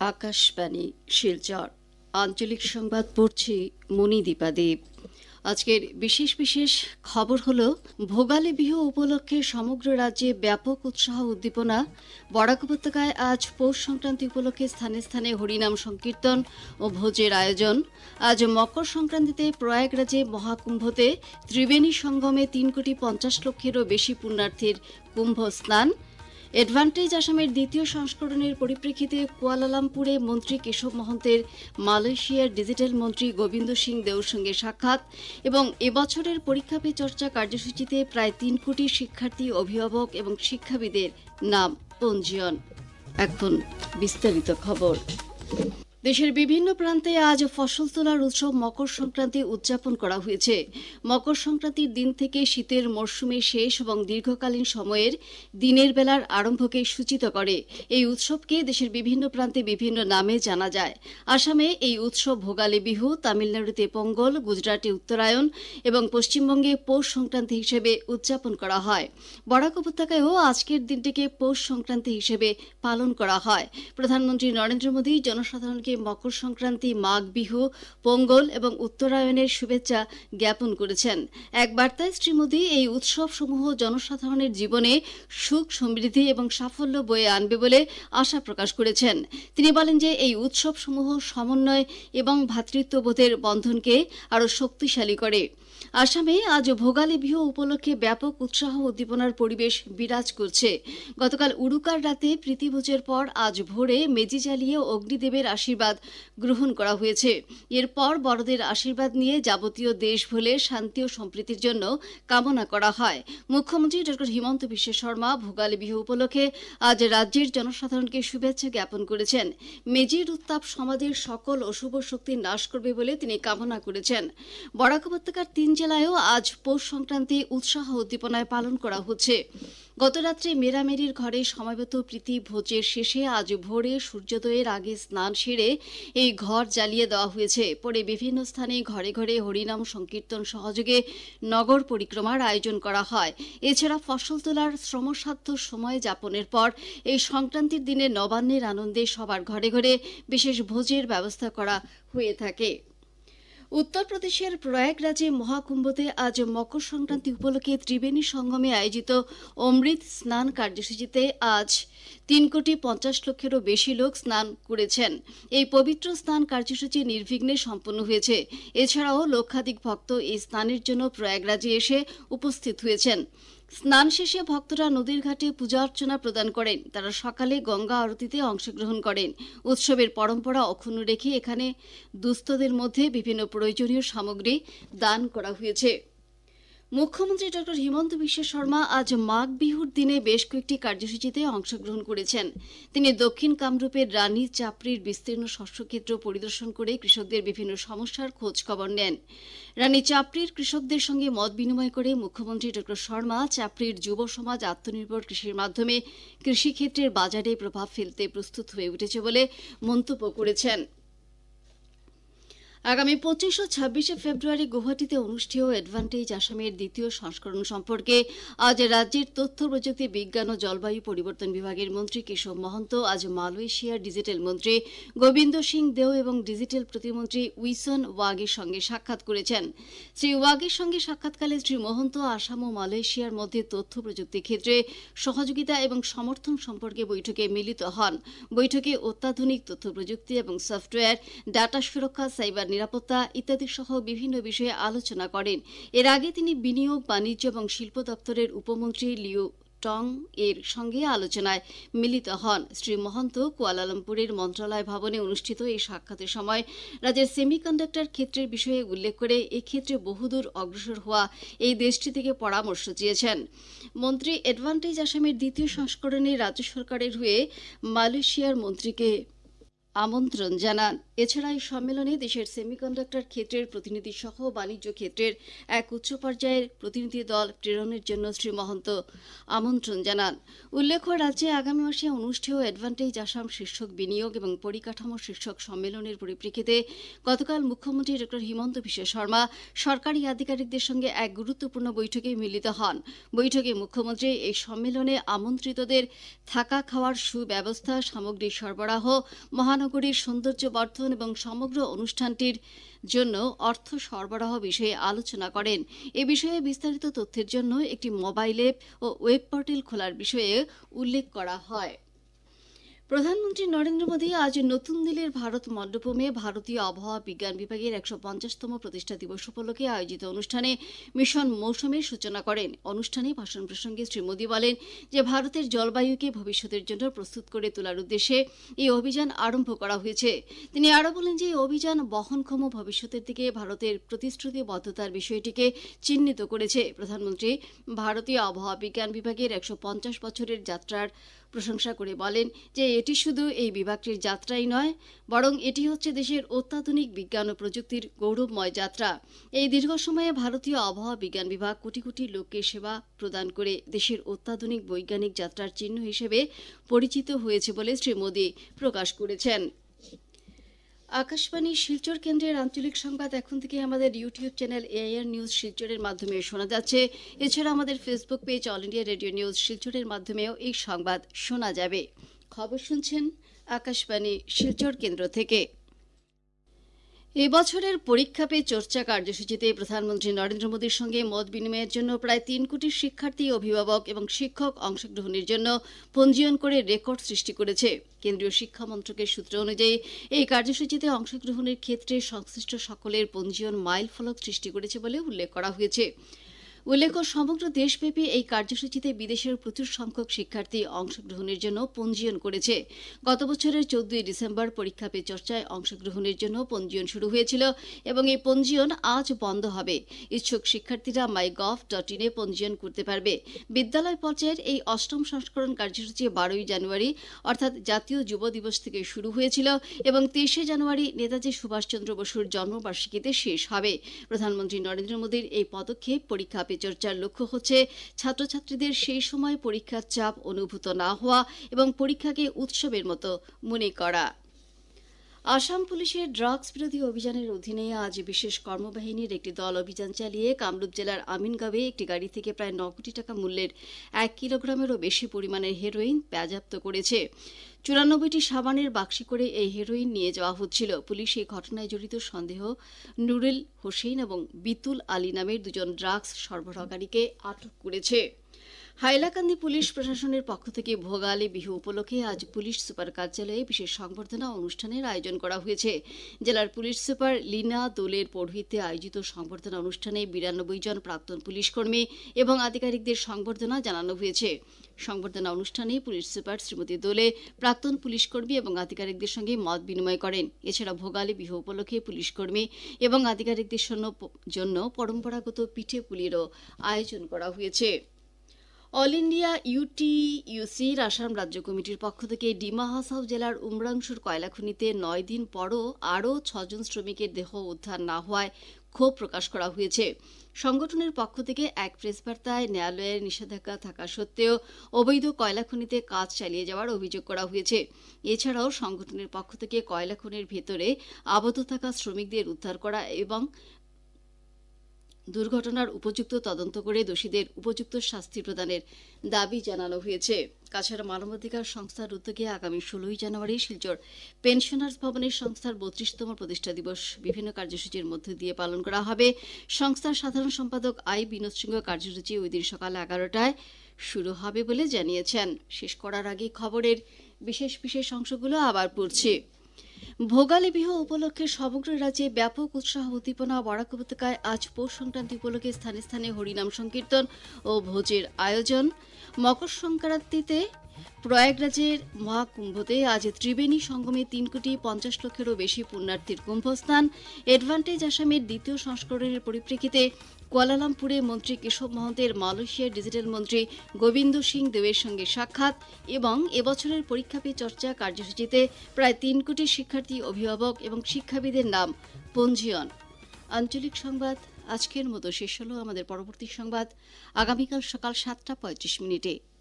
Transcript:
আকাশবাণী শিলচর আঞ্চলিক সংবাদ পড়ছি মণিদীপা দেব। আজকের বিশেষ বিশেষ খবর হল ভোগালী বিহু উপলক্ষে সমগ্র রাজ্যে ব্যাপক উৎসাহ উদ্দীপনা। বরাক উপত্যকায় আজ পৌষ সংক্রান্তি উপলক্ষে স্থানে স্থানে হরিনাম সংকীর্তন ও ভোজের আয়োজন। আজ মকর সংক্রান্তিতে প্রয়াগরাজে মহাকুম্ভতে ত্রিবেণী সঙ্গমে 3,50,00,000-এরও বেশি পুণ্যার্থীর কুম্ভ স্নান। অ্যাডভান্টেজ আসামের দ্বিতীয় সংস্করণের পরিপ্রেক্ষিতে কুয়ালালামপুরে মন্ত্রী কেশব মহন্তের মালয়েশিয়ার ডিজিটাল মন্ত্রী গোবিন্দ সিং দেওর সঙ্গে সাক্ষাৎ এবং এবছরের পরীক্ষা পে চর্চা কার্যসূচিতে প্রায় 3 কোটি শিক্ষার্থী, অভিভাবক এবং শিক্ষাবিদের নাম পঞ্জীয়ন। এখন বিস্তারিত খবর। দেশের বিভিন্ন প্রান্তে আজ ফসল তোলার উৎসব মকর সংক্রান্তি উদযাপন করা হয়েছে। মকর সংক্রান্তির দিন থেকে শীতের মরশুমের শেষ এবং দীর্ঘকালীন সময়ের দিনের বেলার আরম্ভকে সূচিত করে। এই উৎসবকে দেশের বিভিন্ন প্রান্তে বিভিন্ন নামে জানা যায়। আসামে এই উৎসব ভোগালী বিহু, তামিলনাড়ুতে পোঙ্গল, গুজরাটে উত্তরায়ণ এবং পশ্চিমবঙ্গে পৌষ সংক্রান্তি হিসেবে উদযাপন করা হয়। বরাক উপত্যকায়ও আজকের দিনটিকে পৌষ সংক্রান্তি হিসেবে পালন করা হয়। প্রধানমন্ত্রী নরেন্দ্র মোদী জনসাধারণকে মকর সংক্রান্তি, মাঘ বিহু, পোঙ্গল এবং উত্তরায়ণের শুভেচ্ছা জ্ঞাপন করেছেন। এক বার্তায় শ্রী মোদী এই উৎসবসমূহ জনসাধারণের জীবনে সুখ, সমৃদ্ধি এবং সাফল্য বয়ে আনবে বলে আশা প্রকাশ করেছেন। তিনি বলেন যে এই উৎসবসমূহ সমন্বয় এবং ভ্রাতৃত্ববোধের বন্ধনকে আরও শক্তিশালী করে। আসামে আজ ভোগালী বিহু উপলক্ষে ব্যাপক উৎসাহ উদ্দীপনার পরিবেশ বিরাজ করছে। গতকাল উরুকার রাতে প্রীতিভোজের পর আজ ভোরে মেজি জ্বালিয়ে অগ্নিদেবের আশীর্বাদ গ্রহণ করা হয়েছে। এরপর বড়দের আশীর্বাদ নিয়ে যাবতীয় দেশ ভুলে শান্তি ও সম্প্রীতির জন্য কামনা করা হয়। মুখ্যমন্ত্রী ড হিমন্ত বিশ্ব শর্মা ভোগালী বিহু উপলক্ষে আজ রাজ্যের জনসাধারণকে শুভেচ্ছা জ্ঞাপন করেছেন। মেজির উত্তাপ সমাজের সকল অশুভ শক্তি নাশ করবে বলে তিনি কামনা করেছেন। বরাক উপত্যকার 3 জেলায়ও আজ পৌষ সংক্রান্তি উৎসাহ উদ্দীপনায় পালন করা হচ্ছে। গতরাত্রে মেরামেরির ঘরে সমবেত প্রীতি ভোজের শেষে আজ ভোরে সূর্যোদয়ের আগে স্নান সেরে এই ঘর জ্বালিয়ে দেওয়া হয়েছে। পরে বিভিন্ন স্থানে ঘরে ঘরে হরিনাম সংকীর্তন সহযোগে নগর পরিক্রমার আয়োজন করা হয়। এছাড়া ফসল তোলার শ্রমসাধ্য সময় যাপনের পর এই সংক্রান্তির দিনে নবান্নের আনন্দে সবার ঘরে ঘরে বিশেষ ভোজের ব্যবস্থা করা হয়ে থাকে। উত্তরপ্রদেশের প্রয়াগরাজে মহাকুম্ভতে আজ মকর সংক্রান্তি উপলক্ষে ত্রিবেণী সঙ্গমে আয়োজিত অমৃত স্নান কার্যসূচিতে আজ 3,50,00,000-এরও বেশি লোক স্নান করেছেন। এই পবিত্র স্নান কার্যসূচি নির্বিঘ্নে সম্পন্ন হয়েছে। এছাড়াও লক্ষাধিক ভক্ত এই স্নানের জন্য প্রয়াগরাজে এসে উপস্থিত হয়েছেন। স্নান শেষে ভক্তরা নদীর ঘাটে পূজা অর্চনা প্রদান করেন। তারা সকালে গঙ্গা আরতিতে অংশগ্রহণ করেন। উৎসবের পরম্পরা অক্ষুণ্ণ রেখে এখানে দুস্থদের মধ্যে বিভিন্ন প্রয়োজনীয় সামগ্রী দান করা হয়েছে। মুখ্যমন্ত্রী ড হিমন্ত বিশ্ব শর্মা আজ মাঘ বিহুর দিনে বেশ কয়েকটি কার্যসূচিতে অংশগ্রহণ করেছেন। তিনি দক্ষিণ কামরূপের রানী চাপড়ির বিস্তীর্ণ শস্যক্ষেত্র পরিদর্শন করে কৃষকদের বিভিন্ন সমস্যার খোঁজ খবর নেন। রানী চাপড়ির কৃষকদের সঙ্গে মত বিনিময় করে মুখ্যমন্ত্রী ড শর্মা চাপড়ির যুব সমাজ আত্মনির্ভর কৃষির মাধ্যমে কৃষিক্ষেত্রের বাজারে প্রভাব ফেলতে প্রস্তুত হয়ে উঠেছে বলে মন্তব্য করেছেন। আগামী 25 ও 26 ফেব্রুয়ারি গুয়াহাটিতে অনুষ্ঠেয় অ্যাডভান্টেজ আসামের দ্বিতীয় সংস্করণ সম্পর্কে আজ রাজ্যের তথ্য প্রযুক্তি, বিজ্ঞান ও জলবায়ু পরিবর্তন বিভাগের মন্ত্রী কেশব মহন্ত আজ মালয়েশিয়ার ডিজিটাল মন্ত্রী গোবিন্দ সিং দেও এবং ডিজিটাল প্রতিমন্ত্রী উইসন ওয়াগের সঙ্গে সাক্ষাৎ করেছেন। শ্রী ওয়াগের সঙ্গে সাক্ষাৎকালে শ্রী মহন্ত আসাম ও মালয়েশিয়ার মধ্যে তথ্য প্রযুক্তি ক্ষেত্রে সহযোগিতা এবং সমর্থন সম্পর্কে বৈঠকে মিলিত হন। বৈঠকে অত্যাধুনিক তথ্য প্রযুক্তি এবং সফটওয়্যার, ডাটা সুরক্ষা, সাইবার নিরাপত্তা ইত্যাদি সহ বিভিন্ন বিষয়ে আলোচনা করেন। এর আগে তিনি বিনিয়োগ, বাণিজ্য এবং শিল্প দপ্তরের উপমন্ত্রী লিউ টং এর সঙ্গে আলোচনায় মিলিত হন। শ্রী মহন্ত কুয়ালালামপুরের মন্ত্রণালয় ভবনে অনুষ্ঠিত এই সাক্ষাতের সময় রাজ্যের সেমিকন্ডাক্টর ক্ষেত্রের বিষয়ে উল্লেখ করে এক্ষেত্রে বহুদূর অগ্রসর হওয়া এই দেশটি থেকে পরামর্শ চেয়েছেন। মন্ত্রী অ্যাডভান্টেজ আসামের দ্বিতীয় সংস্করণে রাজ্য সরকারের হয়ে মালয়েশিয়ার মন্ত্রীকে আমন্ত্রণ জানান। এছাড়া এই সম্মেলনে দেশের সেমিকন্ডাক্টর ক্ষেত্রের প্রতিনিধি সহ বাণিজ্য ক্ষেত্রের এক উচ্চ পর্যায়ের প্রতিনিধি দল প্রেরণের জন্য শ্রী মহন্ত আমন্ত্রণ জানান। উল্লেখ্য, রাজ্যে আগামী মাসে অনুষ্ঠেয় অ্যাডভান্টেজ আসাম শীর্ষক বিনিয়োগ এবং পরিকাঠামো শীর্ষক সম্মেলনের পরিপ্রেক্ষিতে গতকাল মুখ্যমন্ত্রী ড হিমন্ত বিশ্ব শর্মা সরকারি আধিকারিকদের সঙ্গে এক গুরুত্বপূর্ণ বৈঠকে মিলিত হন। বৈঠকে মুখ্যমন্ত্রী এই সম্মেলনে আমন্ত্রিতদের থাকা খাওয়ার সুব্যবস্থা, সামগ্রী সরবরাহ, মহানগর মহানগরীর সৌন্দর্য বর্ধন এবং সমগ্র অনুষ্ঠানটির জন্য অর্থ সরবরাহ বিষয়ে আলোচনা করেন। এ বিষয়ে বিস্তারিত তথ্যের জন্য একটি মোবাইল অ্যাপ ও ওয়েব পোর্টাল খোলার বিষয়ে উল্লেখ করা হয়। প্রধানমন্ত্রী নরেন্দ্র মোদী আজ নতুন দিল্লির ভারত মণ্ডপমে ভারতীয় আবহাওয়া বিজ্ঞান বিভাগের ১৫০তম প্রতিষ্ঠা দিবস উপলক্ষে আয়োজিত অনুষ্ঠানে মিশন মৌসুমের সূচনা করেন। অনুষ্ঠানে ভাষণ প্রসঙ্গে শ্রী মোদী বলেন যে ভারতের জলবায়ুকে ভবিষ্যতের জন্য প্রস্তুত করে তোলার উদ্দেশ্যে এই অভিযান আরম্ভ করা হয়েছে। তিনি আরও বলেন যে এই অভিযান বহনক্ষম ভবিষ্যতের দিকে ভারতের প্রতিশ্রুতিবদ্ধতার বিষয়টিকে চিহ্নিত করেছে। প্রধানমন্ত্রী ভারতীয় আবহাওয়া বিজ্ঞান বিভাগের ১৫০ বছরের যাত্রার প্রশংসা করে বলেন যে এটি শুধু এই বিভাগটির যাত্রাই নয়, বরং এটি হচ্ছে দেশের অত্যাধুনিক বিজ্ঞান ও প্রযুক্তির গৌরবময় যাত্রা। এই দীর্ঘ সময়ে ভারতীয় আবহাওয়া বিজ্ঞান বিভাগ কোটি কোটি লোককে সেবা প্রদান করে দেশের অত্যাধুনিক বৈজ্ঞানিক যাত্রার চিহ্ন হিসেবে পরিচিত হয়েছে বলে শ্রী মোদী প্রকাশ করেছেন। আকাশবাণী শিলচর কেন্দ্রের আঞ্চলিক সংবাদ এখন থেকে আমাদের ইউটিউব চ্যানেল এআইআর নিউজ শিলচরের মাধ্যমে শোনা যাচ্ছে। এছাড়া আমাদের Facebook page all India radio news শিলচরের মাধ্যমেও এই সংবাদ শোনা যাবে। খবর শুনছেন আকাশবাণী শিলচর কেন্দ্র থেকে। এবছরের পরীক্ষা পে চর্চা কার্যসূচিতে প্রধানমন্ত্রী নরেন্দ্র মোদীর সঙ্গে মত বিনিময়ের জন্য প্রায় ৩ কোটি শিক্ষার্থী, অভিভাবক এবং শিক্ষক অংশগ্রহণের জন্য পঞ্জীয়ন করে রেকর্ড সৃষ্টি করেছে। কেন্দ্রীয় শিক্ষা মন্ত্রকের সূত্র অনুযায়ী এই কার্যসূচিতে অংশগ্রহণের ক্ষেত্রে সংশ্লিষ্ট সকলের পঞ্জীয়ন মাইল ফলক সৃষ্টি করেছে বলে উল্লেখ করা হয়েছে। উল্লেখ্য, সমগ্র দেশব্যাপী এই কার্যসূচিতে বিদেশের প্রচুর সংখ্যক শিক্ষার্থী অংশগ্রহণের জন্য পঞ্জীয়ন করেছে। গত বছরের ১৪ ডিসেম্বর পরীক্ষা পে চর্চায় অংশগ্রহণের জন্য পঞ্জীয়ন শুরু হয়েছিল এবং এই পঞ্জীয়ন আজ বন্ধ হবে। ইচ্ছুক শিক্ষার্থীরা mygov.in এ পঞ্জীয়ন করতে পারবে। বিদ্যালয় পর্যায়ের এই ৮ম সংস্করণ কার্যসূচি ১২ই জানুয়ারি অর্থাৎ জাতীয় যুব দিবস থেকে শুরু হয়েছিল এবং ২৩শে জানুয়ারি নেতাজি সুভাষচন্দ্র বসুর জন্মবার্ষিকীতে শেষ হবে। প্রধানমন্ত্রী নরেন্দ্র মোদীর এই পদক্ষেপ পরীক্ষা চর্চার লক্ষ্য হচ্ছে ছাত্রছাত্রীদের সেই সময় পরীক্ষার চাপ অনুভূত না হওয়া এবং পরীক্ষাকে উৎসবের মতো মনে করা। আসাম পুলিশের ড্রাগস বিরোধী অভিযানের অধীনে আজ বিশেষ কর্মবাহিনীর একটি দল অভিযান চালিয়ে কামরূপ জেলার আমিনগাঁওয়ে একটি গাড়ি থেকে প্রায় ৯ কোটি টাকা মূল্যের ১ কিলোগ্রামেরও বেশি পরিমাণের হেরোইন বাজেয়াপ্ত করেছে। ৯৪টি সাবানের বাক্সে করে এই হেরোইন নিয়ে যাওয়া হচ্ছিল। পুলিশ এই ঘটনায় জড়িত সন্দেহ নুরুল হোসেন এবং বিতুল আলী নামের দুজন ড্রাগস সরবরাহকারীকে আটক করেছে। হাইলাকান্দি পুলিশ প্রশাসনের পক্ষ থেকে ভোগালী বিহু উপলক্ষে আজ পুলিশ সুপার কার্যালয়ে বিশেষ সংবর্ধনা অনুষ্ঠানের আয়োজন করা হয়েছে। জেলার পুলিশ সুপার লীনা দোলের পৌরোহিত্যে আয়োজিত সংবর্ধনা অনুষ্ঠানে ৯২ জন প্রাক্তন পুলিশকর্মী এবং আধিকারিকদের সংবর্ধনা জানানো হয়েছে। সংবর্ধনা অনুষ্ঠানে পুলিশ সুপার শ্রীমতী দোলে প্রাক্তন পুলিশকর্মী এবং আধিকারিকদের সঙ্গে মত বিনিময় করেন। এছাড়া ভোগালী বিহু উপলক্ষে পুলিশকর্মী এবং আধিকারিকদের জন্য পরম্পরাগত পিঠে পুলিরও আয়োজন করা হয়েছে। অল ইন্ডিয়া ইউটিইউসির আসাম রাজ্য কমিটির পক্ষ থেকে ডিমা হাসাও জেলার উমরাংশুর কয়লা খনিতে ৯ দিন পরও আরও ৬ জন শ্রমিকের দেহ উদ্ধার না হওয়ায় ক্ষোভ প্রকাশ করা হয়েছে। সংগঠনের পক্ষ থেকে এক প্রেসবার্তায় ন্যায়ালয়ের নিষেধাজ্ঞা থাকা সত্ত্বেও অবৈধ কয়লা খনিতে কাজ চালিয়ে যাওয়ার অভিযোগ করা হয়েছে। এছাড়াও সংগঠনের পক্ষ থেকে কয়লা খনির ভেতরে আবদ্ধ থাকা শ্রমিকদের উদ্ধার করা এবং দুর্ঘটনার উপযুক্ত তদন্ত করে দোষীদের উপযুক্ত শাস্তি প্রদানের দাবি জানানো হয়েছে। কাছাড় মানবাধিকার সংস্থার উদ্যোগে আগামী ১৬ই জানুয়ারি শিলচর পেনশনার্স ভবনের সংস্থার ৩২তম প্রতিষ্ঠা দিবস বিভিন্ন কার্যসূচির মধ্য দিয়ে পালন করা হবে। সংস্থার সাধারণ সম্পাদক আই বিনোদ সিংহ কার্যসূচি ওই দিন সকাল ১১টায় শুরু হবে বলে জানিয়েছেন। শেষ করার আগে খবরের বিশেষ অংশগুলো আবার পড়ছি। ভোগালী বিহু উপলক্ষে সমগ্র রাজ্যে ব্যাপক উৎসাহ উদ্দীপনা বরাক উপত্যকায় আজ পৌষ সংক্রান্তি উপলক্ষে স্থানে স্থানে হরিনাম সংকীর্তন ও ভোজের আয়োজন। মকর সংক্রান্তিতে প্রয়াগরাজের মহাকুম্ভতে আজ ত্রিবেণী সঙ্গমে ৩,৫০,০০,০০০-এরও বেশি পুণ্যার্থীর কুম্ভস্নান। অ্যাডভান্টেজ আসামের দ্বিতীয় সংস্করণের পরিপ্রেক্ষিতে কুয়ালালামপুরে মন্ত্রী কেশব মহন্তের মালয়েশিয়ার ডিজিটাল মন্ত্রী গোবিন্দ সিং দেবের সঙ্গে সাক্ষাৎ এবং এবছরের পরীক্ষা পে চর্চা কার্যসূচিতে প্রায় ৩ কোটি শিক্ষার্থী, অভিভাবক এবং শিক্ষাবিদের নাম পঞ্জীয়ন। আঞ্চলিক সংবাদ আজকের মতো শেষ হল। আমাদের পরবর্তী সংবাদ আগামীকাল সকাল ৭টা ৩৫ মিনিটে।